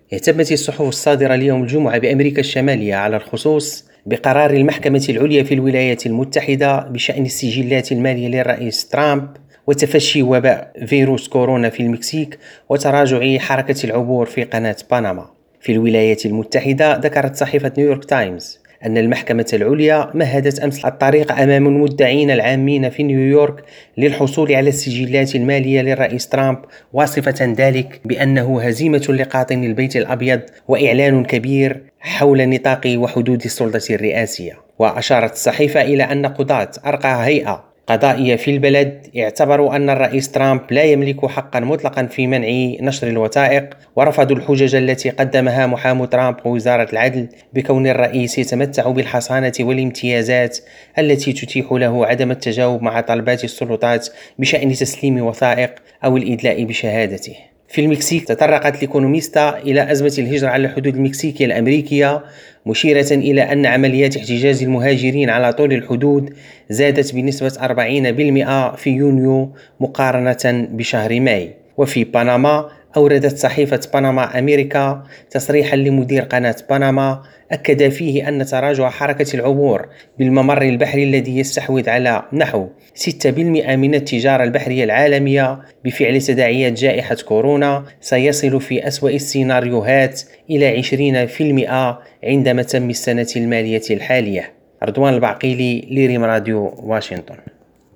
اهتمت الصحف الصادرة اليوم الجمعة بأمريكا الشمالية على الخصوص بقرار المحكمة العليا في الولايات المتحدة بشأن السجلات المالية للرئيس ترامب وتفشي وباء فيروس كورونا في المكسيك وتراجع حركة العبور في قناة بنما. في الولايات المتحدة ذكرت صحيفة نيويورك تايمز أن المحكمة العليا مهدت أمس الطريق أمام المدعين العامين في نيويورك للحصول على السجلات المالية للرئيس ترامب، واصفة ذلك بأنه هزيمة لقاطن البيت الأبيض وإعلان كبير حول نطاق وحدود السلطة الرئاسية. وأشارت الصحيفة إلى أن قضاة أرقى هيئة قضائية في البلد اعتبروا أن الرئيس ترامب لا يملك حقا مطلقا في منع نشر الوثائق، ورفضوا الحجج التي قدمها محامو ترامب ووزارة العدل بكون الرئيس يتمتع بالحصانة والامتيازات التي تتيح له عدم التجاوب مع طلبات السلطات بشأن تسليم وثائق أو الإدلاء بشهادته. في المكسيك تطرقت الإيكونوميستا إلى أزمة الهجرة على الحدود المكسيكية الأمريكية، مشيرة إلى أن عمليات احتجاز المهاجرين على طول الحدود زادت بنسبة 40% في يونيو مقارنة بشهر ماي. وفي بنما أوردت صحيفة بنما أمريكا تصريحا لمدير قناة بنما أكد فيه أن تراجع حركة العبور بالممر البحري الذي يستحوذ على نحو 6% من التجارة البحرية العالمية بفعل تداعيات جائحة كورونا سيصل في أسوأ السيناريوهات إلى 20% عندما تم السنة المالية الحالية. رضوان البعقيلي، لريم راديو، واشنطن.